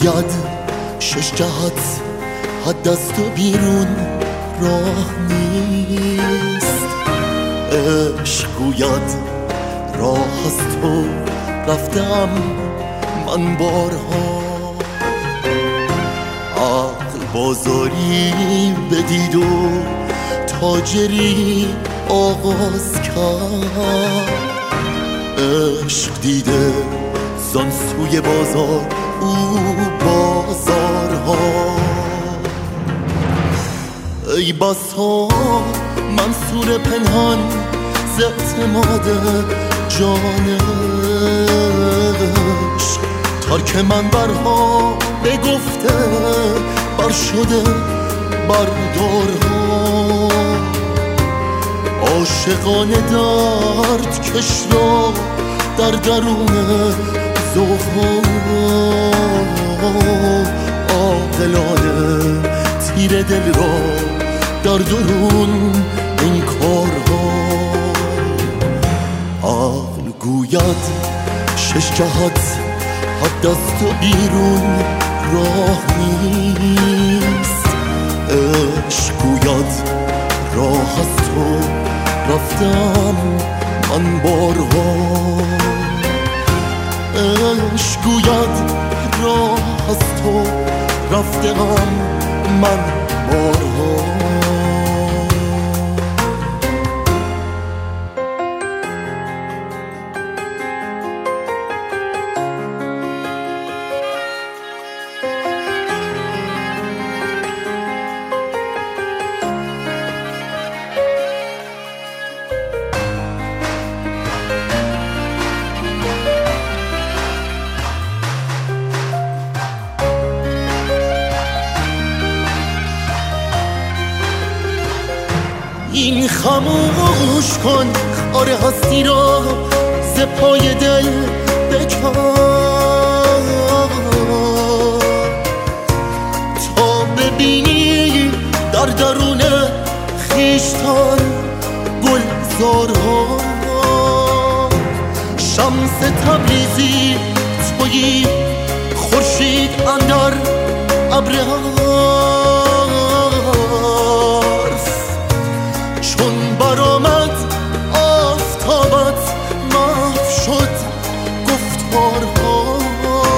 گوید شش جهت حد از تو بیرون راه نیست. عشق گوید راه از تو رفتم من بارها. عقل بازاری بدید و تاجری آغاز کرد. عشق دیده زان سوی بازار او بازارها. ای بسا منصور پنهان ز اعتماد جانش، ترک منبرها بگفته بر شده بردارها. عاشقان درد کش را در درون ذوقها، عاقلانه تیر دل را در درون این کارها. عقل گوید شش جهت حد از تو بیرون راه نیست. عشق گوید راه از تو رفتم من بارها. عشق گوید راه از تو رفتم من بارها. این خاموش کن خار هستی را ز پای دل بکن تا ببینی در درون خویشتن گلزارها. شمس تبریزی تویی خورشید اندر ابر چون برآمد آفتابت محو شد گفتارها.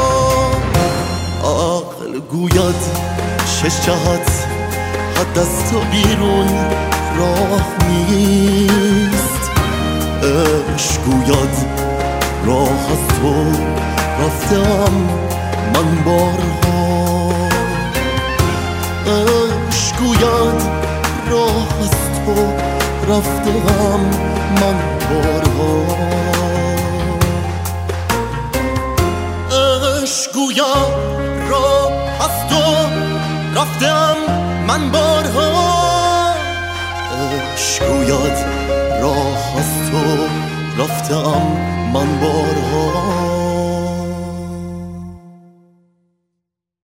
عقل گوید شش جهت حد از تو بیرون راه نیست. عشق گوید راه از تو رفتم من بارها. عشق گوید راه از تو رفتم من بارها. عشق گوید راه از تو رفتم من بارها. عشق گوید راه از تو رفتم من بارها.